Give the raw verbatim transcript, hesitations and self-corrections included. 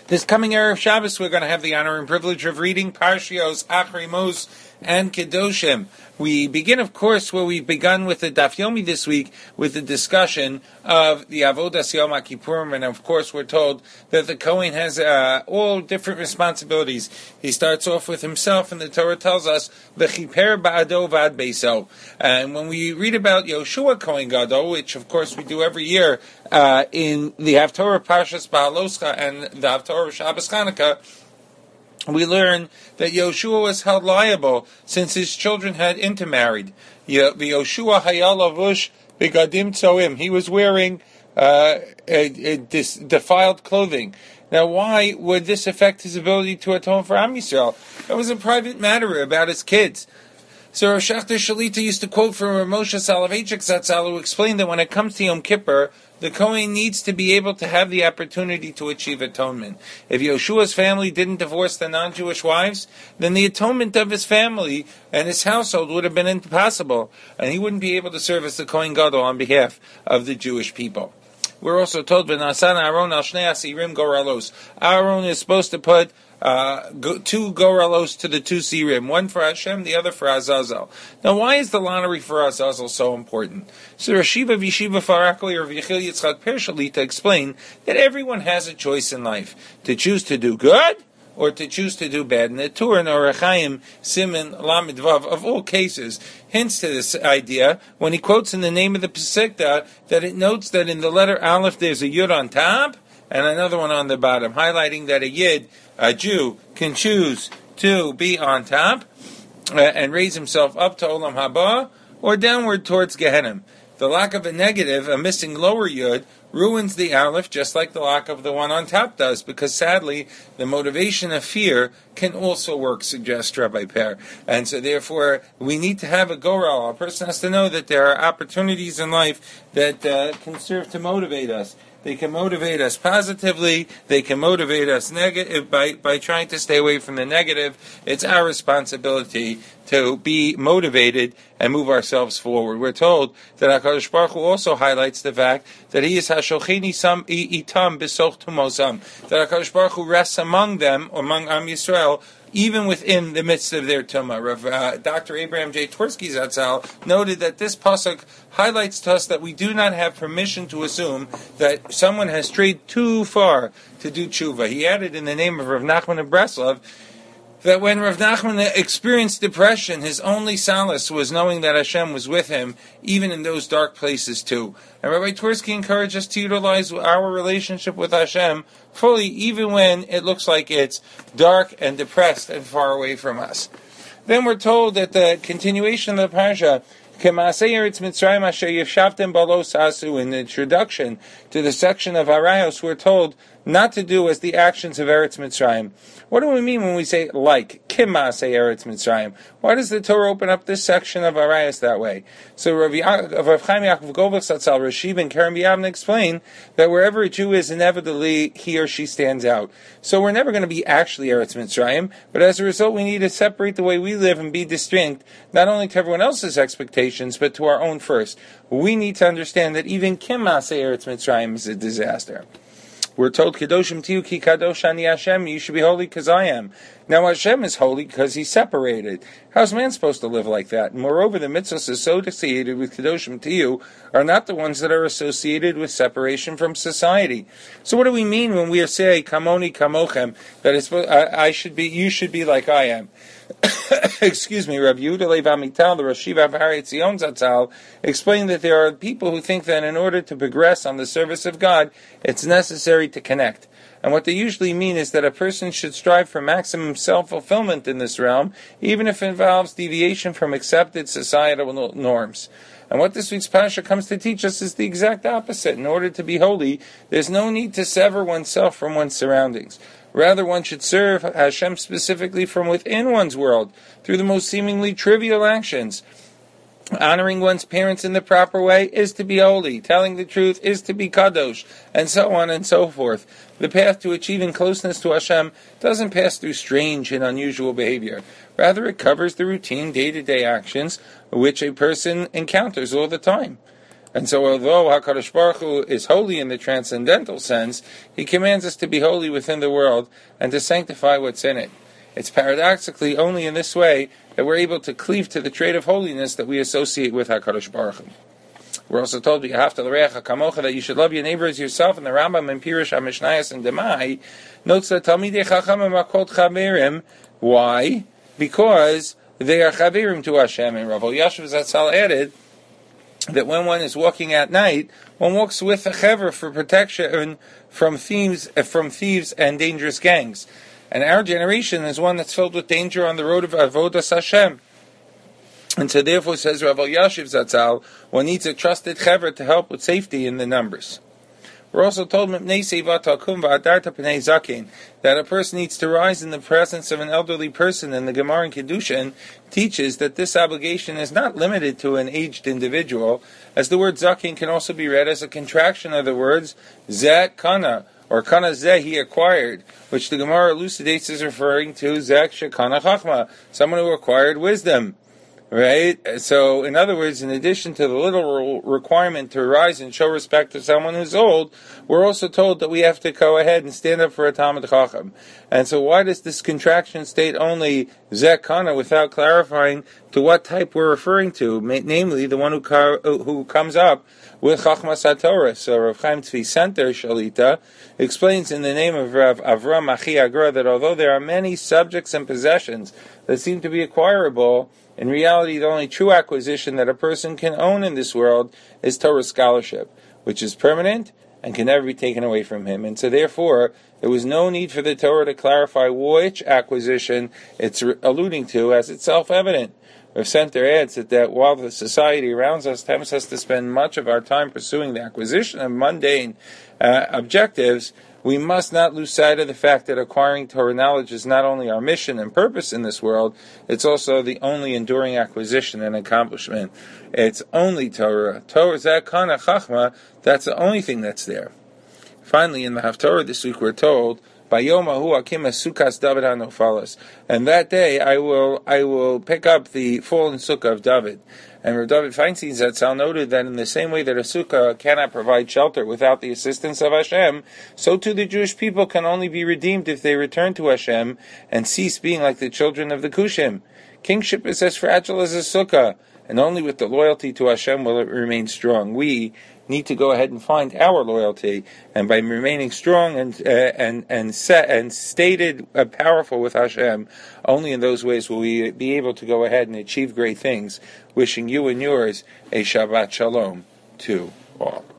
This coming Erev Shabbos, we're going to have the honor and privilege of reading Parshios, Achrei Mos, and Kedoshim. We begin, of course, where we've begun with the Daf Yomi this week, with the discussion of the Avodas Yom HaKippurim, and of course we're told that the Kohen has uh, all different responsibilities. He starts off with himself, and the Torah tells us, V'chiper ba'ado v'ad beiso. And when we read about Yoshua Kohen Gadol, which of course we do every year uh, in the Haftorah Parshas Ba'aloscha and the Haftorah Shabbos Chanukah, we learn that Yoshua was held liable since his children had intermarried. Yoshua hayal lavush begadim tzoim. He was wearing uh, a, a dis, defiled clothing. Now, why would this affect his ability to atone for Am Yisrael? That was a private matter about his kids. So Rav Shachter Shalita used to quote from Rav Moshe Soloveitchik Zatzal, who explained that when it comes to Yom Kippur, the Kohen needs to be able to have the opportunity to achieve atonement. If Yoshua's family didn't divorce the non-Jewish wives, then the atonement of his family and his household would have been impossible, and he wouldn't be able to serve as the Kohen Gadol on behalf of the Jewish people. We're also told, V'nasan Aaron al shnei asirim goralos. Aaron is supposed to put Uh, go, two goralos to the two sirim, one for Hashem, the other for Azazel. Now, why is the lottery for Azazel so important? So Rashiva Vishiva Farakli or Vichil Yitzchak Pershalita explain that everyone has a choice in life to choose to do good or to choose to do bad. And the Tur and Orachaim Siman Lamed Vav of all cases hints to this idea when he quotes in the name of the Pesikta that it notes that in the letter Aleph there's a Yud on top and another one on the bottom, highlighting that a Yid, a Jew, can choose to be on top uh, and raise himself up to Olam Haba or downward towards Gehenna. The lack of a negative, a missing lower Yud, ruins the Aleph just like the lack of the one on top does, because sadly, the motivation of fear can also work, suggests Rabbi Per. And so therefore, we need to have a goral. A person has to know that there are opportunities in life that uh, can serve to motivate us. They can motivate us positively. They can motivate us negative by, by trying to stay away from the negative. It's our responsibility to be motivated and move ourselves forward. We're told that HaKadosh Baruch Hu also highlights the fact that He is Hashochini Sam Itam B'Soch Tumosam, that HaKadosh Baruch Hu rests among them, among Am Yisrael, even within the midst of their tumah. Rav, uh, Doctor Abraham J. Twersky Zatzal noted that this pasuk highlights to us that we do not have permission to assume that someone has strayed too far to do tshuva. He added in the name of Rav Nachman of Breslov that when Rav Nachman experienced depression, his only solace was knowing that Hashem was with him, even in those dark places too. And Rabbi Twersky encouraged us to utilize our relationship with Hashem fully, even when it looks like it's dark and depressed and far away from us. Then we're told that the continuation of the parsha, in the introduction to the section of Arayos, we're told not to do as the actions of Eretz Mitzrayim. What do we mean when we say like? Kim Maaseh Eretz Mitzrayim. Why does the Torah open up this section of Arayos that way? So Rav Chaim Yaakov Govach Zatzal, Rashiv, and Karen B'Yavne explain that wherever a Jew is, inevitably he or she stands out. So we're never going to be actually Eretz Mitzrayim, but as a result we need to separate the way we live and be distinct, not only to everyone else's expectations, but to our own first. We need to understand that even Kim Maaseh Eretz Mitzrayim is a disaster. We're told, Kedoshim Tiyu Ki Kadosh Ani Hashem, you should be holy because I am. Now Hashem is holy because He's separated. How's man supposed to live like that? And moreover, the mitzvahs associated with Kedoshim Tiyu are not the ones that are associated with separation from society. So what do we mean when we say, Kamoni Kamochem, that it's, I, I should be, you should be like I am? Excuse me, Rabbi Yehuda Lev Amital, the Rashiv of Har Etzion Zatzal, explained that there are people who think that in order to progress on the service of God, it's necessary to connect. And what they usually mean is that a person should strive for maximum self-fulfillment in this realm, even if it involves deviation from accepted societal norms. And what this week's parasha comes to teach us is the exact opposite. In order to be holy, there's no need to sever oneself from one's surroundings. Rather, one should serve Hashem specifically from within one's world, through the most seemingly trivial actions. Honoring one's parents in the proper way is to be holy. Telling the truth is to be kadosh, and so on and so forth. The path to achieving closeness to Hashem doesn't pass through strange and unusual behavior. Rather, it covers the routine day-to-day actions which a person encounters all the time. And so although HaKadosh Baruch Hu is holy in the transcendental sense, He commands us to be holy within the world and to sanctify what's in it. It's paradoxically only in this way that we're able to cleave to the trait of holiness that we associate with HaKadosh Baruch Hu. We're also told that you should love your neighbor as yourself, and the Rambam and Pirush HaMishnayos and Demai notes that Talmidei Chachamim are called Chaverim. Why? Because they are Chaverim to Hashem. And Rav Elyashiv Zatzal added that when one is walking at night, one walks with a chaver for protection from thieves, from thieves and dangerous gangs. And our generation is one that's filled with danger on the road of Avodas Hashem. And so therefore, says Rav Elyashiv Zatzal, one needs a trusted chaver to help with safety in the numbers. We're also told that a person needs to rise in the presence of an elderly person, and the Gemara in Kedushin teaches that this obligation is not limited to an aged individual, as the word zakin can also be read as a contraction of the words zeh kana, or kana zeh he acquired, which the Gemara elucidates as referring to zeh shekana chachma, someone who acquired wisdom. Right? So, in other words, in addition to the literal requirement to rise and show respect to someone who's old, we're also told that we have to go ahead and stand up for a Talmid Chacham. And so why does this contraction state only Zeh Kana without clarifying to what type we're referring to, namely the one who car- who comes up with Chachmas HaTorah? So Rav Chaim Tzvi Center Shalita explains in the name of Rav Avram Achi Agra that although there are many subjects and possessions that seem to be acquirable, in reality, the only true acquisition that a person can own in this world is Torah scholarship, which is permanent and can never be taken away from him. And so therefore, there was no need for the Torah to clarify which acquisition it's alluding to, as it's self-evident. Rav Center adds that, that while the society around us tempts us to spend much of our time pursuing the acquisition of mundane uh, objectives, we must not lose sight of the fact that acquiring Torah knowledge is not only our mission and purpose in this world, it's also the only enduring acquisition and accomplishment. It's only Torah. Torah Zeh Kana Chachma, that's the only thing that's there. Finally, in the Haftorah this week we're told, Bayomahu Akim Sukas David Hanofalas, and that day I will I will pick up the fallen sukkah of David. And Rav David Feinstein Zatzal noted that in the same way that a sukkah cannot provide shelter without the assistance of Hashem, so too the Jewish people can only be redeemed if they return to Hashem and cease being like the children of the Kushim. Kingship is as fragile as a sukkah, and only with the loyalty to Hashem will it remain strong. We need to go ahead and find our loyalty, and by remaining strong and uh, and and set and stated uh, powerful with Hashem, only in those ways will we be able to go ahead and achieve great things. Wishing you and yours a Shabbat Shalom to all.